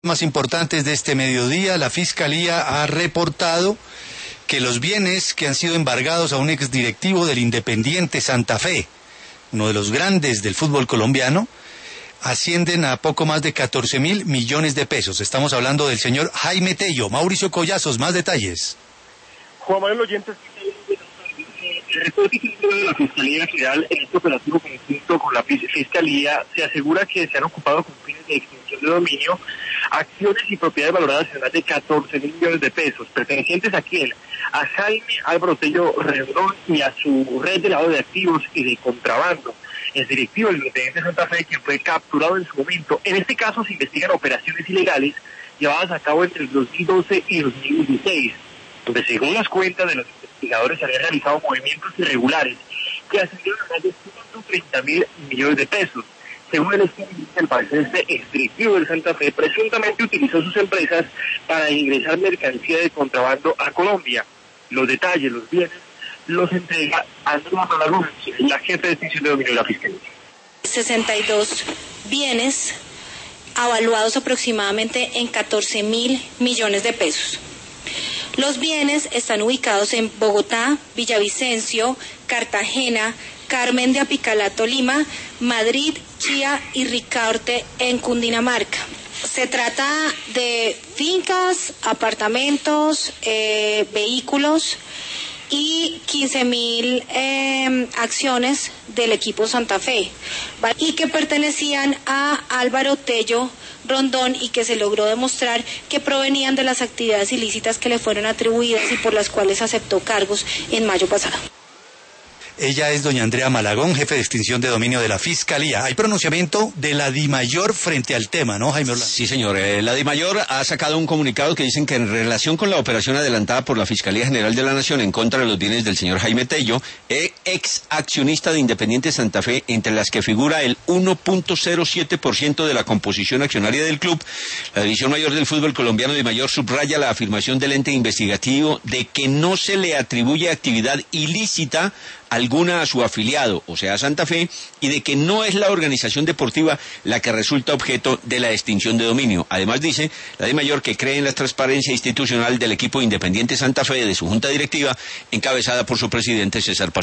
Más importantes de este mediodía, la Fiscalía ha reportado que los bienes que han sido embargados a un exdirectivo del Independiente Santa Fe, uno de los grandes del fútbol colombiano, ascienden a poco más de 14.000 millones de pesos. Estamos hablando del señor Jaime Tello. Mauricio Collazos, más detalles. Juan Manuel Oyentes, el reporte de la Fiscalía General en este operativo conjunto con la Fiscalía se asegura que se han ocupado con fines de extinción de dominio acciones y propiedades valoradas en más de 14.000 millones de pesos, pertenecientes a quién, a Jaime Álvaro Tello Rendón y a su red de lavado de activos y de contrabando. El directivo del Independiente Santa Fe, quien fue capturado en su momento. En este caso se investigan operaciones ilegales llevadas a cabo entre el 2012 y 2016, donde según las cuentas de los investigadores se habían realizado movimientos irregulares que ascendieron a más de 130.000 millones de pesos. Según el expediente, al parecer este exdirectivo del Santa Fe presuntamente utilizó sus empresas para ingresar mercancía de contrabando a Colombia. Los detalles, los bienes, los entrega Andrea Malagón, la jefe de extinción de dominio de la Fiscalía. 62 bienes avaluados aproximadamente en 14.000 millones de pesos. Los bienes están ubicados en Bogotá, Villavicencio, Cartagena, Carmen de Apicalato, Lima, Madrid, Chía y Ricaurte en Cundinamarca. Se trata de fincas, apartamentos, vehículos y 15.000 acciones del equipo Santa Fe, y que pertenecían a Álvaro Tello Rondón y que se logró demostrar que provenían de las actividades ilícitas que le fueron atribuidas y por las cuales aceptó cargos en mayo pasado. Ella es doña Andrea Malagón, jefe de extinción de dominio de la Fiscalía. Hay pronunciamiento de la DIMAYOR frente al tema, ¿no, Jaime Orlando? Sí, señor. La DIMAYOR ha sacado un comunicado que dicen que en relación con la operación adelantada por la Fiscalía General de la Nación en contra de los bienes del señor Jaime Tello, ex accionista de Independiente Santa Fe, entre las que figura el 1.07% de la composición accionaria del club, la División Mayor del Fútbol Colombiano DIMAYOR subraya la afirmación del ente investigativo de que no se le atribuye actividad ilícita alguna a su afiliado, o sea, Santa Fe, y de que no es la organización deportiva la que resulta objeto de la extinción de dominio. Además dice la DIMAYOR que cree en la transparencia institucional del equipo Independiente Santa Fe de su junta directiva, encabezada por su presidente César Pastore.